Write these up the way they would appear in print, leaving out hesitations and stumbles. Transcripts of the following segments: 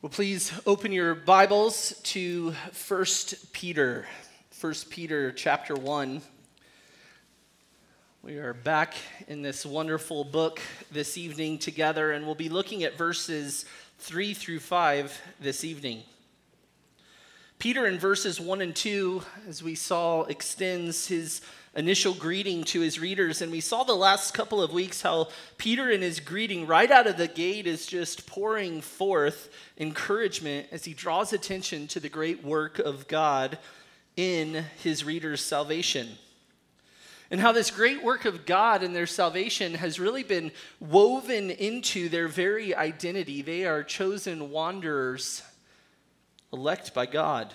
Well, please open your Bibles to 1 Peter. 1 Peter chapter 1. We are back in this wonderful book this evening together, and we'll be looking at verses 3 through 5 this evening. Peter in verses 1 and 2, as we saw, extends his initial greeting to his readers. And we saw the last couple of weeks how Peter in his greeting right out of the gate is just pouring forth encouragement as he draws attention to the great work of God in his readers' salvation. And how this great work of God in their salvation has really been woven into their very identity. They are chosen wanderers, elect by God.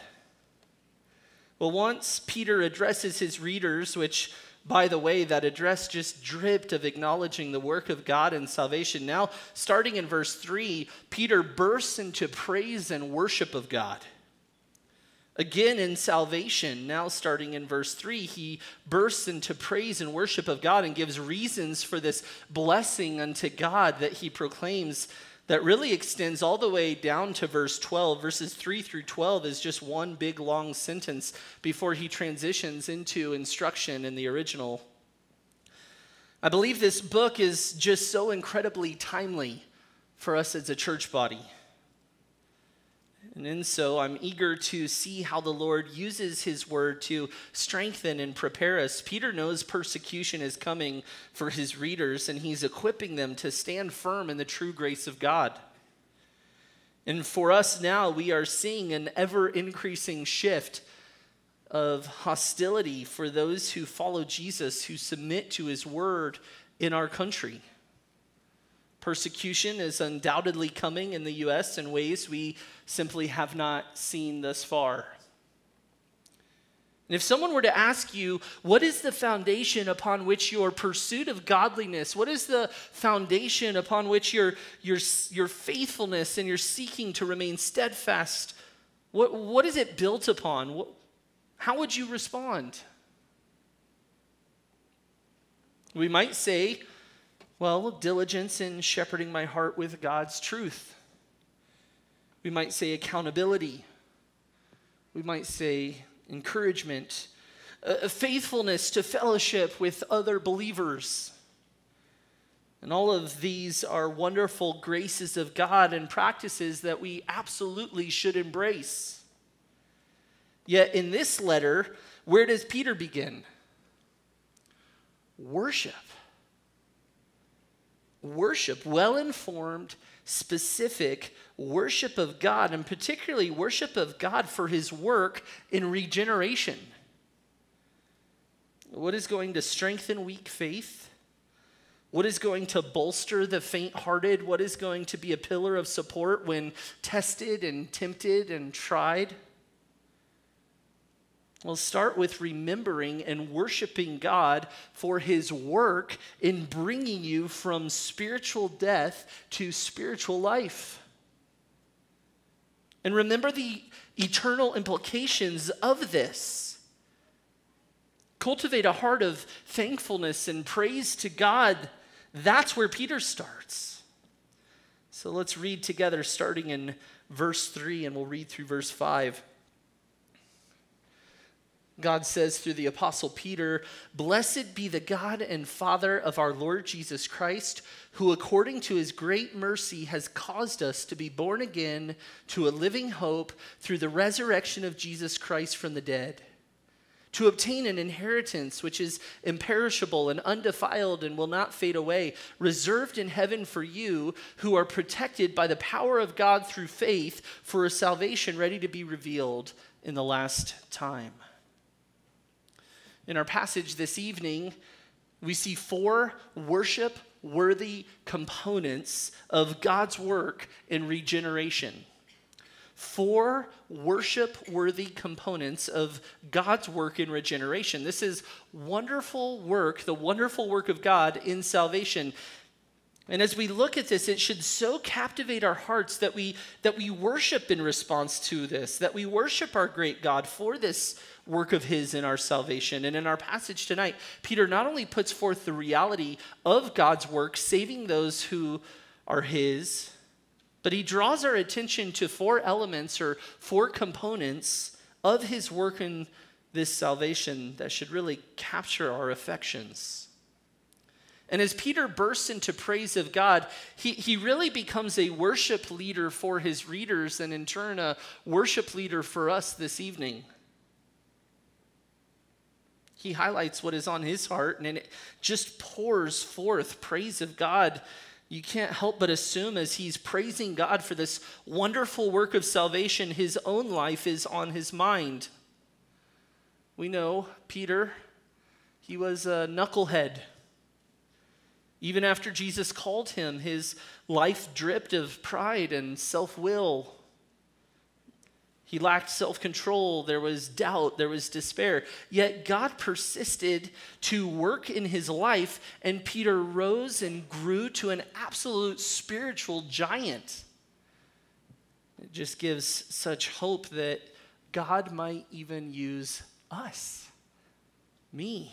Well, once Peter addresses his readers, which, by the way, that address just dripped of acknowledging the work of God in salvation. Now, starting in verse 3, Peter bursts into praise and worship of God. Again in salvation, now starting in verse 3, he bursts into praise and worship of God and gives reasons for this blessing unto God that he proclaims that really extends all the way down to verse 12. Verses 3 through 12 is just one big long sentence before he transitions into instruction in the original. I believe this book is just so incredibly timely for us as a church body. And in so, I'm eager to see how the Lord uses his word to strengthen and prepare us. Peter knows persecution is coming for his readers, and he's equipping them to stand firm in the true grace of God. And for us now, we are seeing an ever-increasing shift of hostility for those who follow Jesus, who submit to his word in our country. Persecution is undoubtedly coming in the U.S. in ways we simply have not seen thus far. And if someone were to ask you, what is the foundation upon which your pursuit of godliness, what is the foundation upon which your faithfulness and your seeking to remain steadfast, what is it built upon? How would you respond? We might say, well, diligence in shepherding my heart with God's truth. We might say accountability. We might say encouragement, faithfulness to fellowship with other believers. And all of these are wonderful graces of God and practices that we absolutely should embrace. Yet in this letter, where does Peter begin? Worship. Worship, well-informed, specific worship of God, and particularly worship of God for his work in regeneration. What is going to strengthen weak faith? What is going to bolster the faint-hearted? What is going to be a pillar of support when tested and tempted and tried? We'll start with remembering and worshiping God for his work in bringing you from spiritual death to spiritual life. And remember the eternal implications of this. Cultivate a heart of thankfulness and praise to God. That's where Peter starts. So let's read together starting in verse 3, and we'll read through verse 5. God says through the Apostle Peter, "Blessed be the God and Father of our Lord Jesus Christ, who according to his great mercy has caused us to be born again to a living hope through the resurrection of Jesus Christ from the dead, to obtain an inheritance which is imperishable and undefiled and will not fade away, reserved in heaven for you who are protected by the power of God through faith for a salvation ready to be revealed in the last time." In our passage this evening, we see 4 worship-worthy components of God's work in regeneration. 4 worship-worthy components of God's work in regeneration. This is wonderful work, the wonderful work of God in salvation. And as we look at this, it should so captivate our hearts that we worship in response to this, that we worship our great God for this work of his in our salvation. And in our passage tonight, Peter not only puts forth the reality of God's work saving those who are his, But he draws our attention to four elements or four components of his work in this salvation that should really capture our affections. And as Peter bursts into praise of God, he really becomes a worship leader for his readers and in turn a worship leader for us this evening. He highlights what is on his heart and it just pours forth praise of God. You can't help but assume as he's praising God for this wonderful work of salvation, his own life is on his mind. We know Peter, he was a knucklehead. Even after Jesus called him, his life dripped of pride and self-will. He lacked self-control, there was doubt, there was despair. Yet God persisted to work in his life, and Peter rose and grew to an absolute spiritual giant. It just gives such hope that God might even use us, me.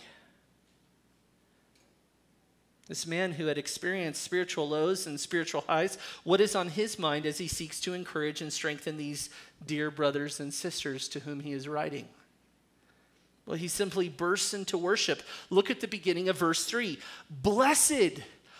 This man who had experienced spiritual lows and spiritual highs, what is on his mind as he seeks to encourage and strengthen these dear brothers and sisters to whom he is writing? Well, he simply bursts into worship. Look at the beginning of verse 3. Blessed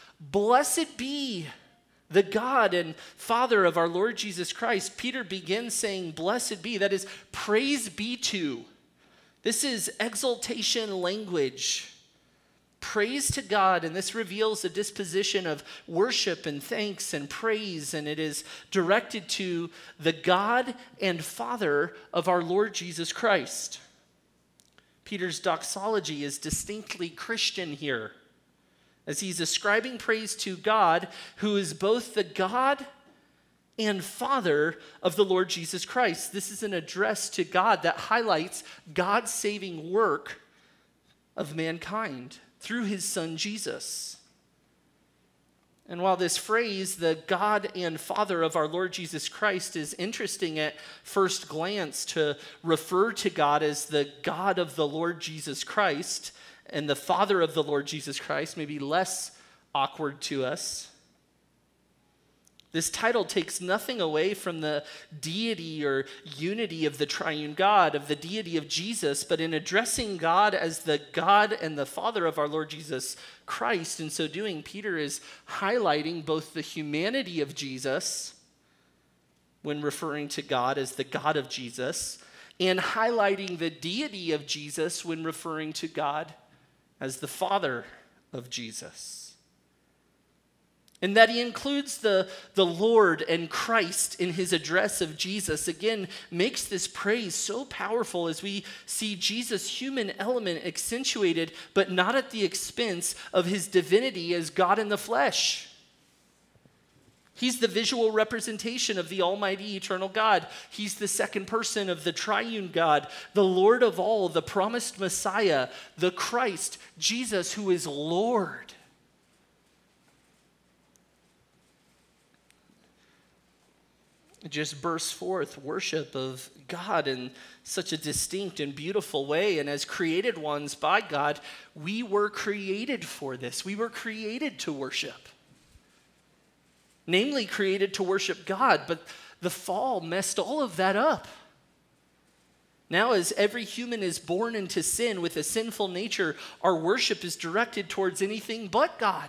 be the God and Father of our Lord Jesus Christ. Peter begins saying, blessed be, that is, praise be to. This is exaltation language. Praise to God, and this reveals a disposition of worship and thanks and praise, and it is directed to the God and Father of our Lord Jesus Christ. Peter's doxology is distinctly Christian here, as he's ascribing praise to God, who is both the God and Father of the Lord Jesus Christ. This is an address to God that highlights God's saving work of mankind through his son Jesus. And while this phrase, the God and Father of our Lord Jesus Christ, is interesting at first glance to refer to God as the God of the Lord Jesus Christ and the Father of the Lord Jesus Christ, may be less awkward to us. This title takes nothing away from the deity or unity of the triune God, of the deity of Jesus, but in addressing God as the God and the Father of our Lord Jesus Christ, in so doing, Peter is highlighting both the humanity of Jesus when referring to God as the God of Jesus, and highlighting the deity of Jesus when referring to God as the Father of Jesus. And that he includes the Lord and Christ in his address of Jesus, again, makes this praise so powerful as we see Jesus' human element accentuated, but not at the expense of his divinity as God in the flesh. He's the visual representation of the almighty eternal God. He's the second person of the triune God, the Lord of all, the promised Messiah, the Christ, Jesus, who is Lord. It just bursts forth worship of God in such a distinct and beautiful way. And as created ones by God, we were created for this. We were created to worship. Namely, created to worship God, but the fall messed all of that up. Now, as every human is born into sin with a sinful nature, our worship is directed towards anything but God.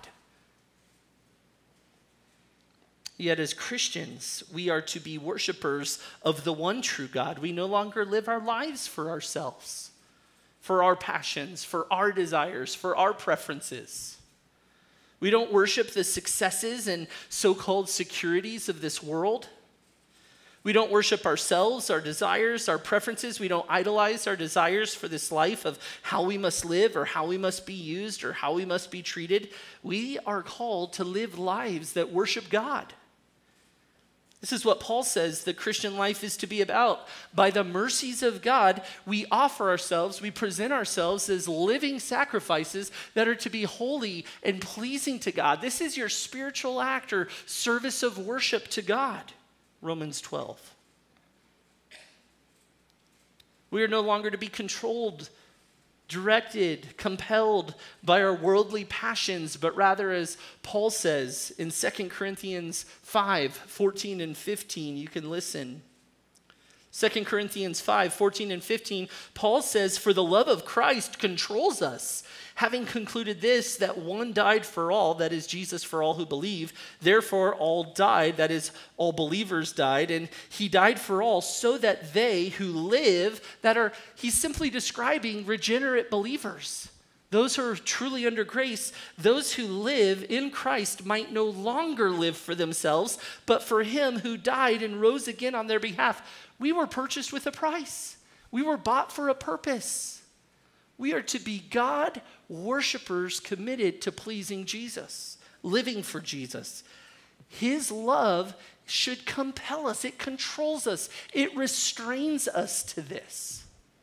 Yet as Christians, we are to be worshipers of the one true God. We no longer live our lives for ourselves, for our passions, for our desires, for our preferences. We don't worship the successes and so-called securities of this world. We don't worship ourselves, our desires, our preferences. We don't idolize our desires for this life of how we must live or how we must be used or how we must be treated. We are called to live lives that worship God. This is what Paul says the Christian life is to be about. By the mercies of God, we offer ourselves, we present ourselves as living sacrifices that are to be holy and pleasing to God. This is your spiritual act or service of worship to God. Romans 12. We are no longer to be controlled directed, compelled by our worldly passions, but rather, as Paul says in 2 Corinthians 5:14 and 15, you can listen. 2 Corinthians 5:14 and 15, Paul says, "For the love of Christ controls us, having concluded this, that one died for all, that is Jesus for all who believe. Therefore all died, that is all believers died, and he died for all, so that they who live," he's simply describing regenerate believers. Those who are truly under grace, those who live in Christ might no longer live for themselves, but for him who died and rose again on their behalf. We were purchased with a price. We were bought for a purpose. We are to be God worshipers committed to pleasing Jesus, living for Jesus. His love should compel us. It controls us. It restrains us to this.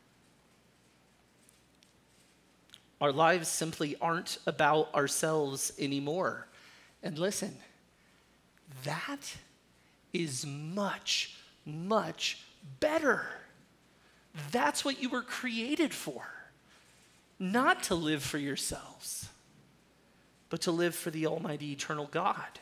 Our lives simply aren't about ourselves anymore. And listen, that is much, much better. That's what you were created for. Not to live for yourselves, but to live for the Almighty Eternal God.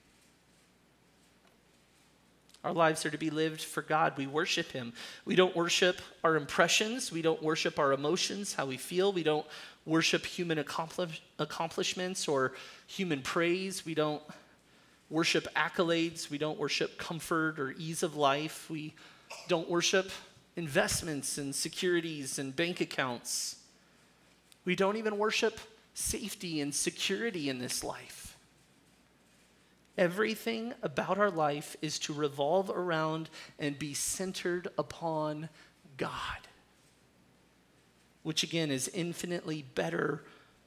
Our lives are to be lived for God. We worship him. We don't worship our impressions. We don't worship our emotions, how we feel. We don't worship human accomplishments or human praise. We don't worship accolades. We don't worship comfort or ease of life. We don't worship investments and securities and bank accounts. We don't even worship safety and security in this life. Everything about our life is to revolve around and be centered upon God, which again is an infinitely better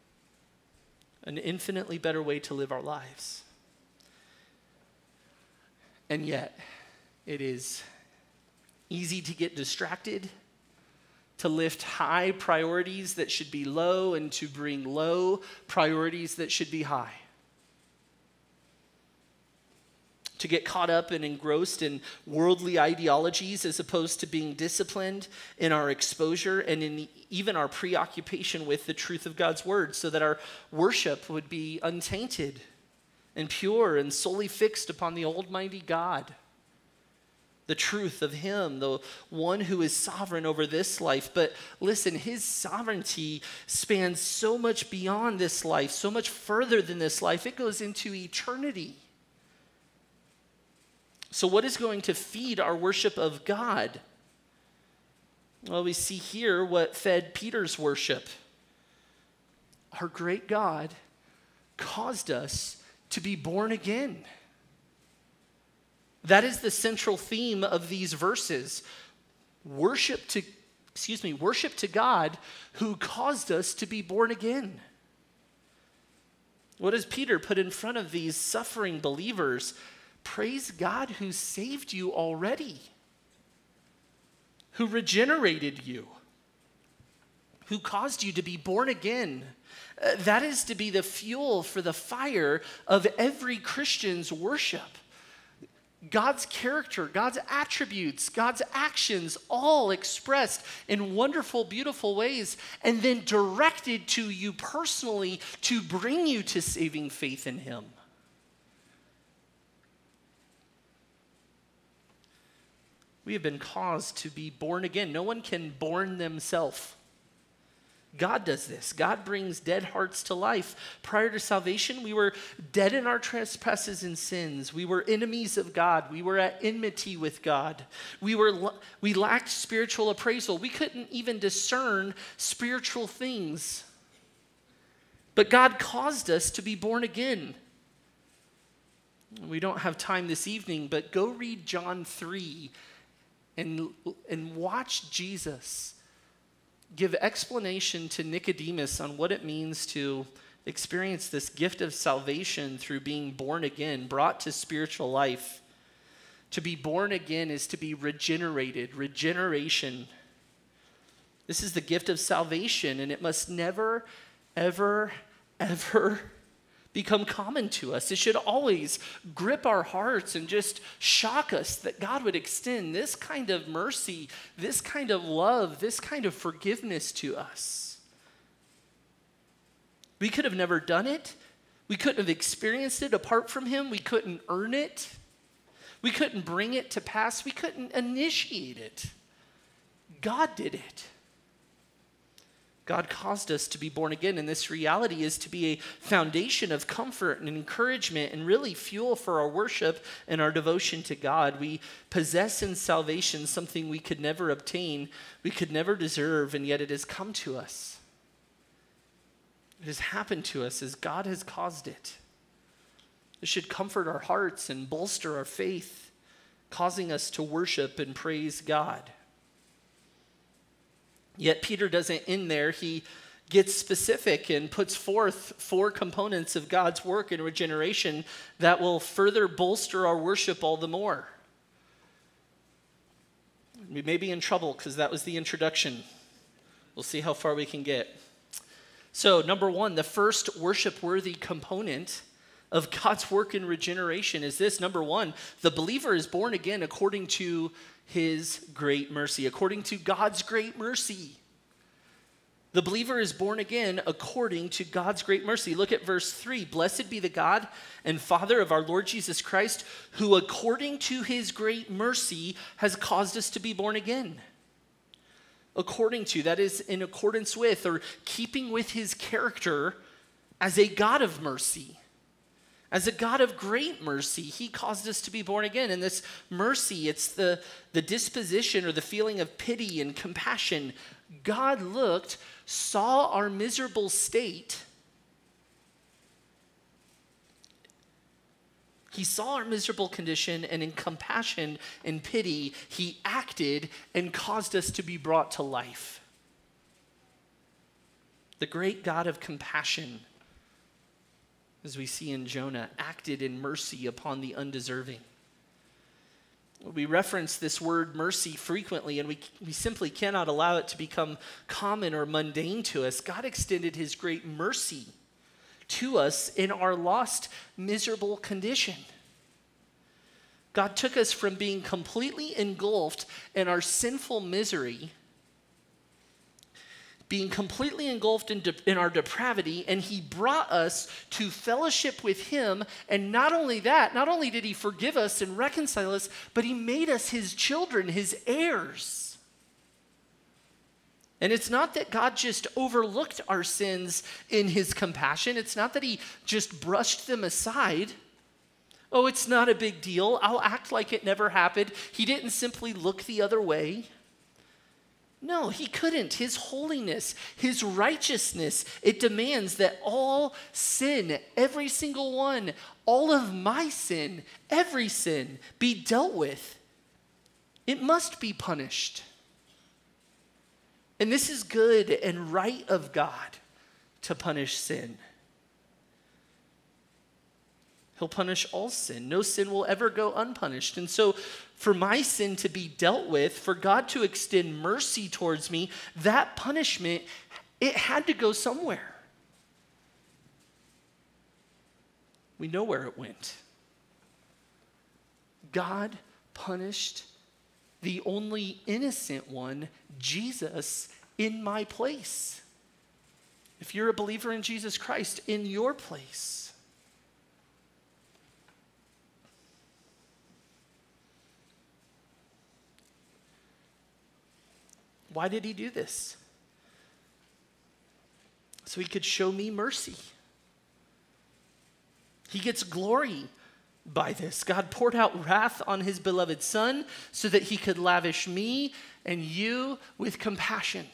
way to live our lives. And yet, it is easy to get distracted, to lift high priorities that should be low, and to bring low priorities that should be high. To get caught up and engrossed in worldly ideologies as opposed to being disciplined in our exposure and in even our preoccupation with the truth of God's word, so that our worship would be untainted and pure and solely fixed upon the Almighty God. The truth of him, the one who is sovereign over this life. But listen, his sovereignty spans so much beyond this life, so much further than this life. It goes into eternity. So what is going to feed our worship of God? Well, we see here what fed Peter's worship. Our great God caused us to be born again. That is the central theme of these verses. Worship to God who caused us to be born again. What does Peter put in front of these suffering believers? Praise God who saved you already, who regenerated you, who caused you to be born again. That is to be the fuel for the fire of every Christian's worship. God's character, God's attributes, God's actions, all expressed in wonderful, beautiful ways, and then directed to you personally to bring you to saving faith in him. We have been caused to be born again. No one can born themselves. God does this. God brings dead hearts to life. Prior to salvation, we were dead in our trespasses and sins. We were enemies of God. We were at enmity with God. We lacked spiritual appraisal. We couldn't even discern spiritual things. But God caused us to be born again. We don't have time this evening, but go read John 3 and watch Jesus give explanation to Nicodemus on what it means to experience this gift of salvation through being born again, brought to spiritual life. To be born again is to be regenerated, regeneration. This is the gift of salvation, and it must never, ever, ever become common to us. It should always grip our hearts and just shock us that God would extend this kind of mercy, this kind of love, this kind of forgiveness to us. We could have never done it. We couldn't have experienced it apart from him. We couldn't earn it. We couldn't bring it to pass. We couldn't initiate it. God did it. God caused us to be born again, and this reality is to be a foundation of comfort and encouragement and really fuel for our worship and our devotion to God. We possess in salvation something we could never obtain, we could never deserve, and yet it has come to us. It has happened to us as God has caused it. It should comfort our hearts and bolster our faith, causing us to worship and praise God. Yet Peter doesn't end there. He gets specific and puts forth 4 components of God's work in regeneration that will further bolster our worship all the more. We may be in trouble because that was the introduction. We'll see how far we can get. So, number 1, the first worship-worthy component of God's work in regeneration is this. Number 1, the believer is born again according to his great mercy, according to God's great mercy. The believer is born again according to God's great mercy. Look at verse 3. Blessed be the God and Father of our Lord Jesus Christ, who according to his great mercy has caused us to be born again. According to, that is in accordance with or keeping with his character as a God of mercy. As a God of great mercy, he caused us to be born again. And this mercy, it's the disposition or the feeling of pity and compassion. God looked, saw our miserable state. He saw our miserable condition, and in compassion and pity, he acted and caused us to be brought to life. The great God of compassion, as we see in Jonah, acted in mercy upon the undeserving. We reference this word mercy frequently, and we simply cannot allow it to become common or mundane to us. God extended his great mercy to us in our lost, miserable condition. God took us from being completely engulfed in our sinful misery, being completely engulfed in our depravity, and he brought us to fellowship with him. And not only that, not only did he forgive us and reconcile us, but he made us his children, his heirs. And it's not that God just overlooked our sins in his compassion. It's not that he just brushed them aside. Oh, it's not a big deal. I'll act like it never happened. He didn't simply look the other way. No, he couldn't. His holiness, his righteousness, it demands that all sin, every single one, all of my sin, every sin, be dealt with. It must be punished. And this is good and right of God to punish sin. He'll punish all sin. No sin will ever go unpunished. And so for my sin to be dealt with, for God to extend mercy towards me, that punishment, it had to go somewhere. We know where it went. God punished the only innocent one, Jesus, in my place. If you're a believer in Jesus Christ, in your place. Why did he do this? So he could show me mercy. He gets glory by this. God poured out wrath on his beloved Son so that he could lavish me and you with compassion.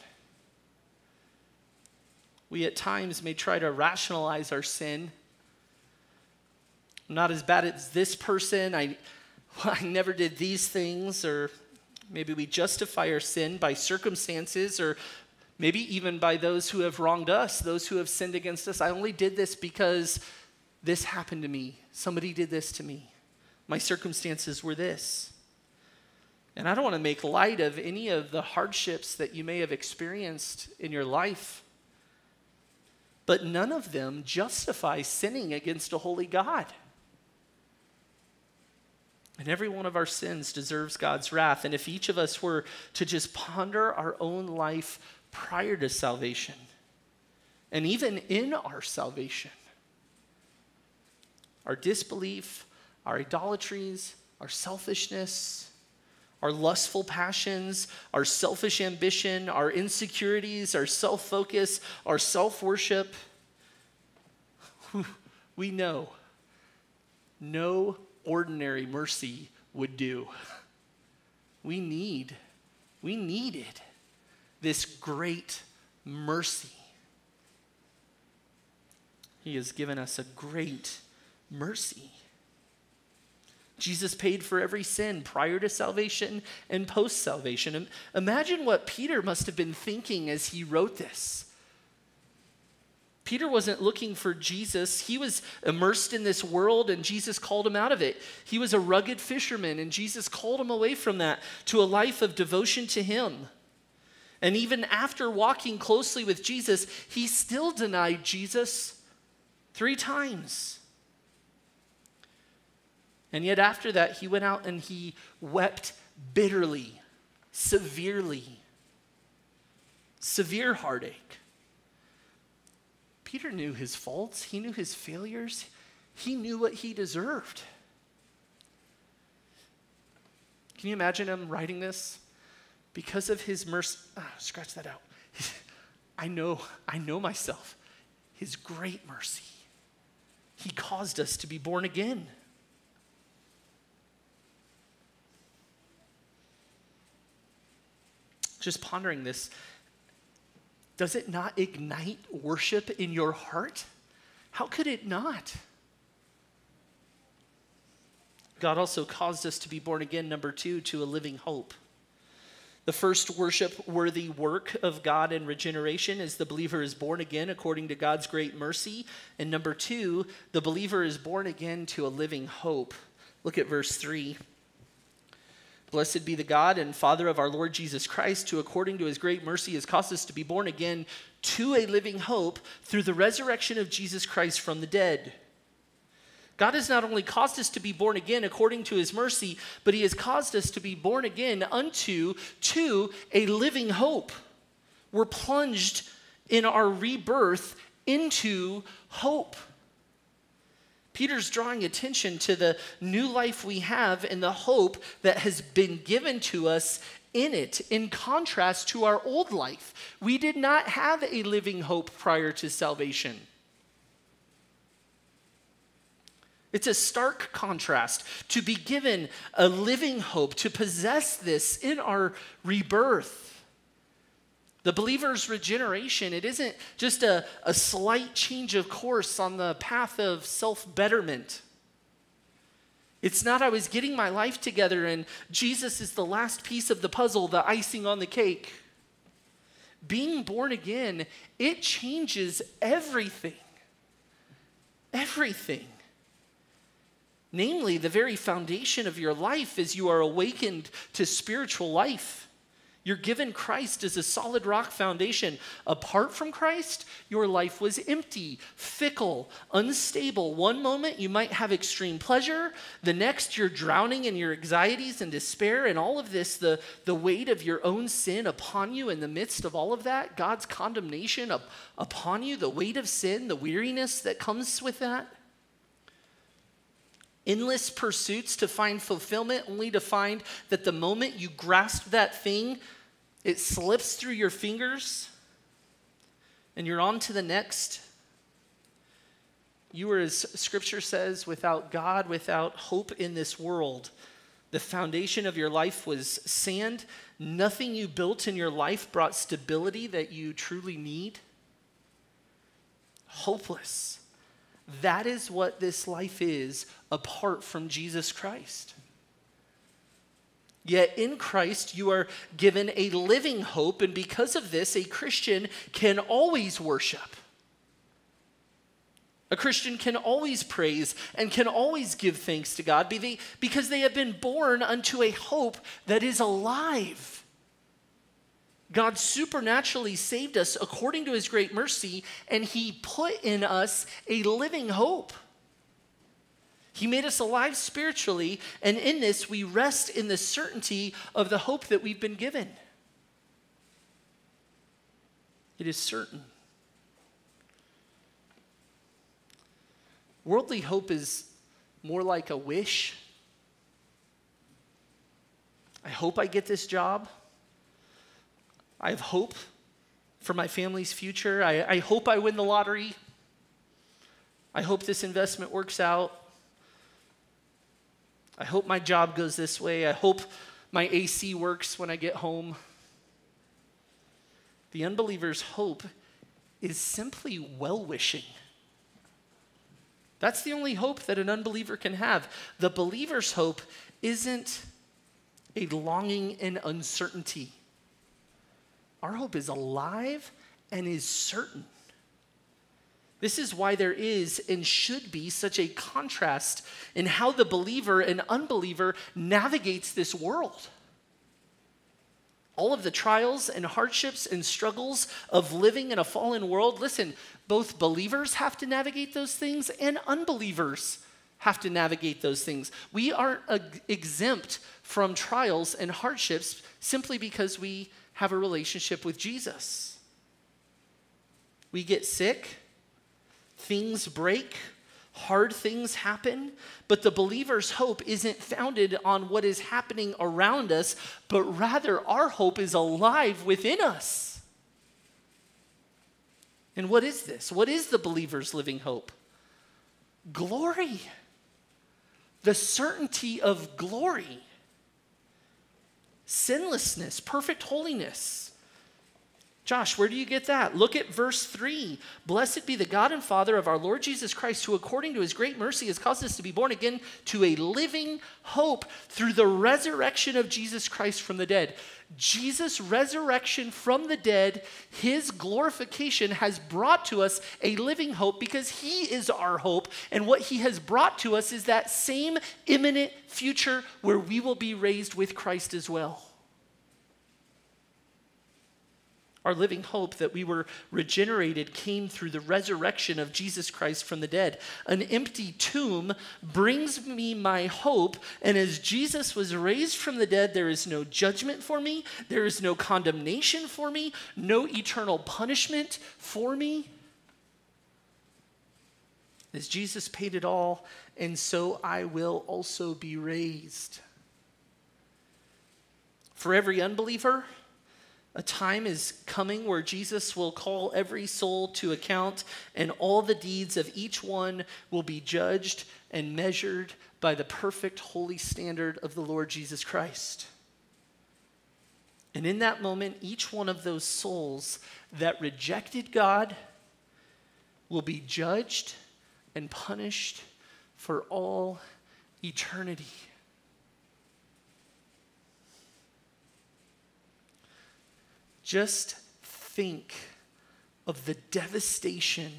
We at times may try to rationalize our sin. I'm not as bad as this person. I never did these things. Or maybe we justify our sin by circumstances, or maybe even by those who have wronged us, those who have sinned against us. I only did this because this happened to me. Somebody did this to me. My circumstances were this. And I don't want to make light of any of the hardships that you may have experienced in your life, but none of them justify sinning against a holy God. And every one of our sins deserves God's wrath. And if each of us were to just ponder our own life prior to salvation, And even in our salvation, our disbelief, our idolatries, our selfishness, our lustful passions, our selfish ambition, our insecurities, our self-focus, our self-worship, we know no ordinary mercy would do. We needed this great mercy. He has given us a great mercy. Jesus paid for every sin prior to salvation and post-salvation. Imagine what Peter must have been thinking as he wrote this. Peter wasn't looking for Jesus. He was immersed in this world, and Jesus called him out of it. He was a rugged fisherman, and Jesus called him away from that to a life of devotion to him. And even after walking closely with Jesus, he still denied Jesus 3 times. And yet after that, he went out and he wept bitterly, severely, severe heartache. Peter knew his faults. He knew his failures. He knew what he deserved. Can you imagine him writing this? Because of his mercy, scratch that out. I know myself. His great mercy. He caused us to be born again. Just pondering this, does it not ignite worship in your heart? How could it not? God also caused us to be born again, number 2, to a living hope. The first worship-worthy work of God in regeneration is the believer is born again according to God's great mercy. And number 2, the believer is born again to a living hope. Look at verse 3. Blessed be the God and Father of our Lord Jesus Christ, who according to his great mercy has caused us to be born again to a living hope through the resurrection of Jesus Christ from the dead. God has not only caused us to be born again according to his mercy, but he has caused us to be born again to a living hope. We're plunged in our rebirth into hope. Peter's drawing attention to the new life we have and the hope that has been given to us in it, in contrast to our old life. We did not have a living hope prior to salvation. It's a stark contrast to be given a living hope, to possess this in our rebirth. The believer's regeneration, it isn't just a slight change of course on the path of self-betterment. It's not I was getting my life together and Jesus is the last piece of the puzzle, the icing on the cake. Being born again, it changes everything. Everything. Namely, the very foundation of your life as you are awakened to spiritual life. You're given Christ as a solid rock foundation. Apart from Christ, your life was empty, fickle, unstable. One moment you might have extreme pleasure. The next you're drowning in your anxieties and despair. And all of this, the weight of your own sin upon you in the midst of all of that. God's condemnation upon you, the weight of sin, the weariness that comes with that. Endless pursuits to find fulfillment, only to find that the moment you grasp that thing, it slips through your fingers and you're on to the next. You were, as Scripture says, without God, without hope in this world. The foundation of your life was sand. Nothing you built in your life brought stability that you truly need. Hopeless. That is what this life is apart from Jesus Christ. Yet in Christ you are given a living hope, and because of this, a Christian can always worship. A Christian can always praise and can always give thanks to God because they have been born unto a hope that is alive. God supernaturally saved us according to his great mercy, and he put in us a living hope. He made us alive spiritually, and in this we rest in the certainty of the hope that we've been given. It is certain. Worldly hope is more like a wish. I hope I get this job. I have hope for my family's future. I hope I win the lottery. I hope this investment works out. I hope my job goes this way. I hope my AC works when I get home. The unbeliever's hope is simply well-wishing. That's the only hope that an unbeliever can have. The believer's hope isn't a longing and uncertainty. Our hope is alive and is certain. This is why there is and should be such a contrast in how the believer and unbeliever navigates this world. All of the trials and hardships and struggles of living in a fallen world, listen, both believers have to navigate those things and unbelievers have to navigate those things. We aren't exempt from trials and hardships simply because we have a relationship with Jesus. We get sick, things break, hard things happen, but the believer's hope isn't founded on what is happening around us, but rather our hope is alive within us. And what is this? What is the believer's living hope? Glory. The certainty of glory. Sinlessness, perfect holiness. Josh, where do you get that? Look at verse 3. Blessed be the God and Father of our Lord Jesus Christ, who according to his great mercy has caused us to be born again to a living hope through the resurrection of Jesus Christ from the dead. Jesus' resurrection from the dead, his glorification has brought to us a living hope because he is our hope. And what he has brought to us is that same imminent future where we will be raised with Christ as well. Our living hope that we were regenerated came through the resurrection of Jesus Christ from the dead. An empty tomb brings me my hope, and as Jesus was raised from the dead, there is no judgment for me, there is no condemnation for me, no eternal punishment for me. As Jesus paid it all, and so I will also be raised. For every unbeliever, a time is coming where Jesus will call every soul to account, and all the deeds of each one will be judged and measured by the perfect holy standard of the Lord Jesus Christ. And in that moment, each one of those souls that rejected God will be judged and punished for all eternity. Just think of the devastation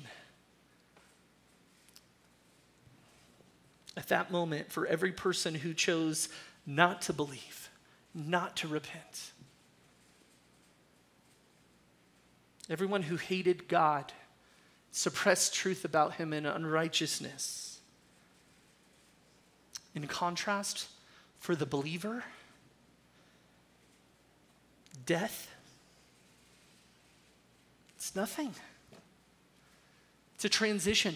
at that moment for every person who chose not to believe, not to repent. Everyone who hated God, suppressed truth about him in unrighteousness. In contrast, for the believer, death, it's nothing. It's a transition.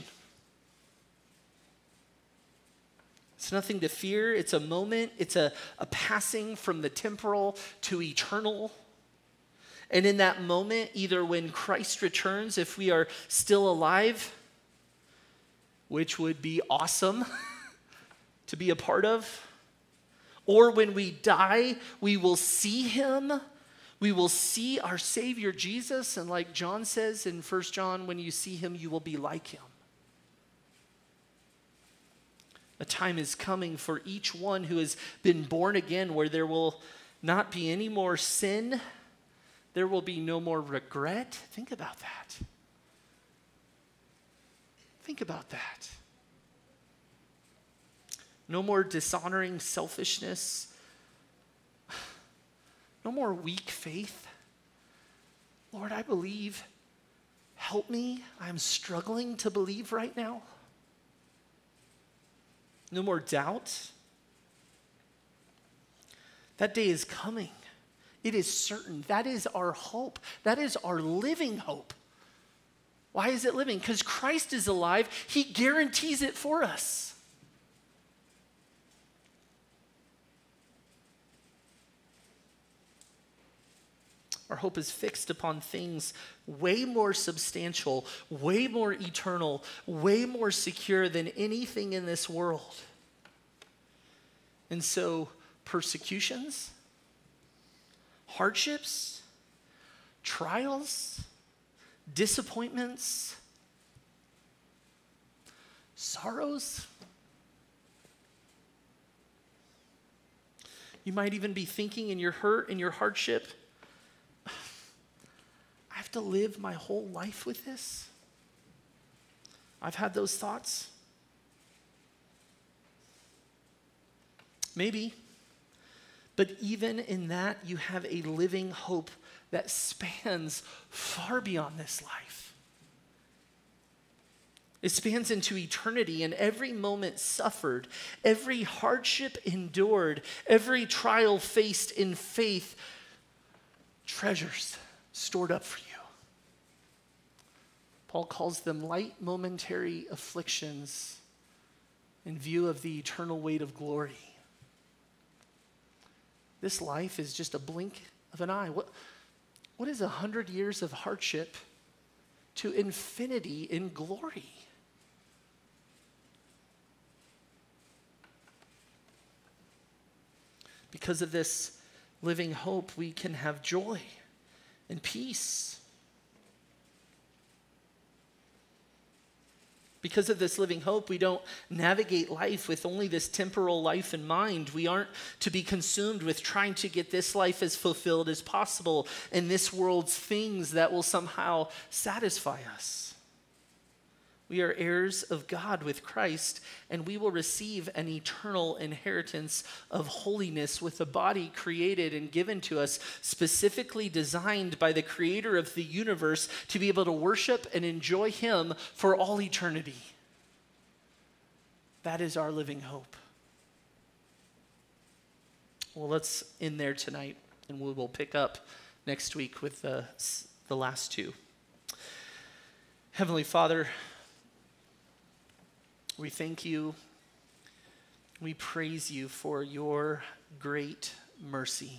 It's nothing to fear. It's a moment. It's a passing from the temporal to eternal. And in that moment, either when Christ returns, if we are still alive, which would be awesome to be a part of, or when we die, we will see him. We will see our Savior Jesus, and like John says in 1 John, when you see him, you will be like him. A time is coming for each one who has been born again where there will not be any more sin. There will be no more regret. Think about that. Think about that. No more dishonoring selfishness. No more weak faith. Lord, I believe. Help me. I'm struggling to believe right now. No more doubt. That day is coming. It is certain. That is our hope. That is our living hope. Why is it living? Because Christ is alive. He guarantees it for us. Our hope is fixed upon things way more substantial, way more eternal, way more secure than anything in this world. And so, persecutions, hardships, trials, disappointments, sorrows. You might even be thinking in your hurt, in your hardship, I have to live my whole life with this? I've had those thoughts. Maybe. But even in that, you have a living hope that spans far beyond this life. It spans into eternity, and every moment suffered, every hardship endured, every trial faced in faith, treasures stored up for you. Paul calls them light momentary afflictions in view of the eternal weight of glory. This life is just a blink of an eye. What is 100 years of hardship to infinity in glory? Because of this living hope, we can have joy and peace. Because of this living hope, we don't navigate life with only this temporal life in mind. We aren't to be consumed with trying to get this life as fulfilled as possible and this world's things that will somehow satisfy us. We are heirs of God with Christ, and we will receive an eternal inheritance of holiness with a body created and given to us, specifically designed by the creator of the universe to be able to worship and enjoy him for all eternity. That is our living hope. Well, let's end there tonight, and we will pick up next week with the last two. Heavenly Father, we thank you. We praise you for your great mercy.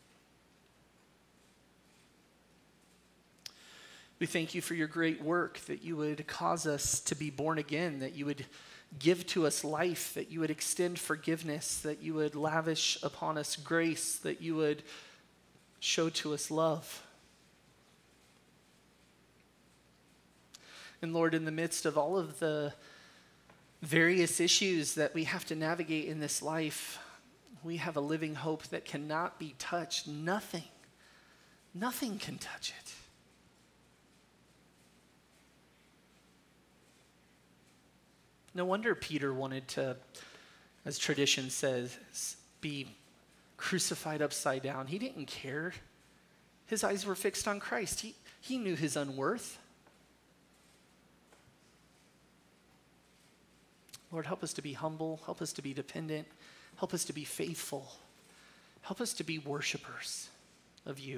We thank you for your great work, that you would cause us to be born again, that you would give to us life, that you would extend forgiveness, that you would lavish upon us grace, that you would show to us love. And Lord, in the midst of all of the various issues that we have to navigate in this life, we have a living hope that cannot be touched. Nothing can touch it. No wonder Peter wanted to, as tradition says, be crucified upside down. He didn't care. His eyes were fixed on Christ. He knew his unworth. Lord, help us to be humble. Help us to be dependent. Help us to be faithful. Help us to be worshipers of you.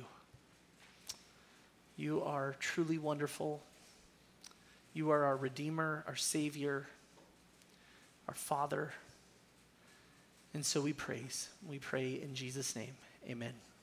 You are truly wonderful. You are our Redeemer, our Savior, our Father. And so we praise. We pray in Jesus' name. Amen.